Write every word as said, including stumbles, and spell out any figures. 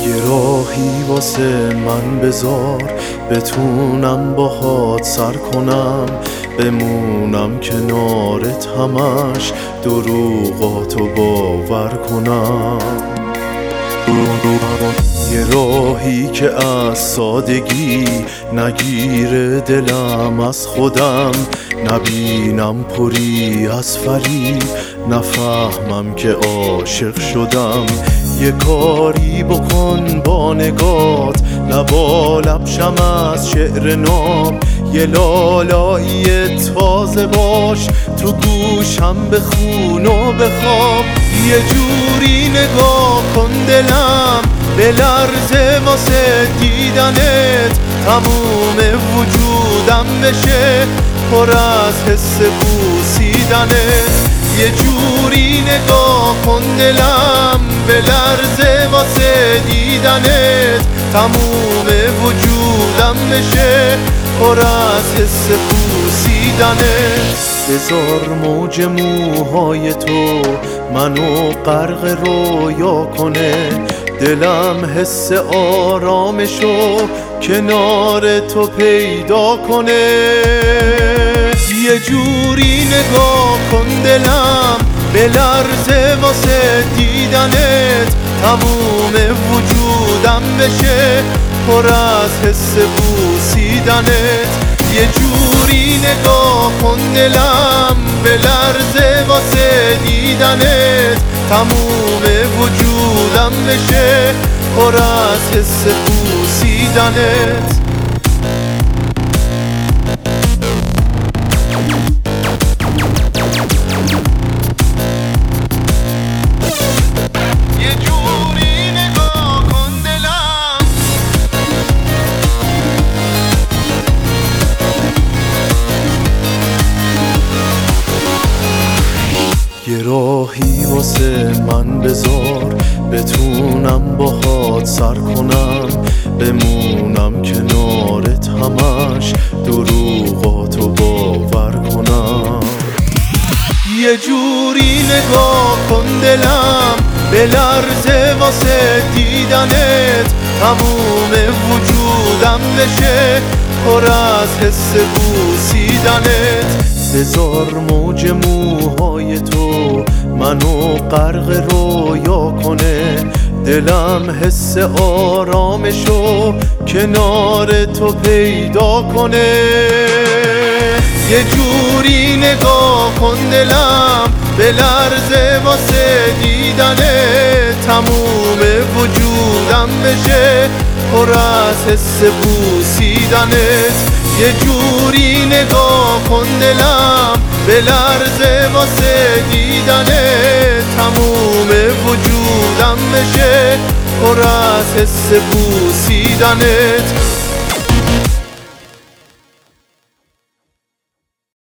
یه راهی واسه من بذار بتونم باهات سر کنم، بمونم کنارت همش دروغاتو باور کنم. یه راهی که از سادگی نگیره دلم از خودم، نبینم پری از فریب، نفهمم که عاشق شدم. یه کاری بکن با نگات، لبا لبشم از شعر نام. یه لالایی تازه باش تو گوشم بخون و بخواب. یه جوری نگاه کن دلم بلرزه واسه دیدنت، تموم وجودم بشه پر از حس بوسیدنت. یه جوری نگاه کن دلم بلرزه واسه دیدنت، تموم وجودم بشه پر از حس بوسیدنت. بذار موج موهای تو منو غرق رویا کنه، دلم حس آرامشو کنار تو پیدا کنه. یه جوری نگاه کن دلم بلرزه واسه دیدنت، تموم وجودم بشه پر از حس بوسیدنت. یه جوری نگاه کن دلم بلرزه واسه دیدنت، تموم وجودم بشه پر از حس بوسیدنت. یه راهی واسه من بذار بتونم باهات سر کنم، بمونم کنارت همش دروغاتو باور کنم. یه جوری نگاه کن دلم بلرزه واسه دیدنت، تموم وجودم بشه پر از حس بوسیدنت. بذار موج موهای تو منو غرق رویا کنه، دلم حس آرامشو کنار تو پیدا کنه. یه جوری نگاه کن دلم بلرزه واسه دیدنت، تموم وجودم بشه پر از حس بوسیدنت. یه جوری نگاه کن دلم بلرزه واسه دیدنت، تموم وجودم بشه پر از حس بوسیدنت.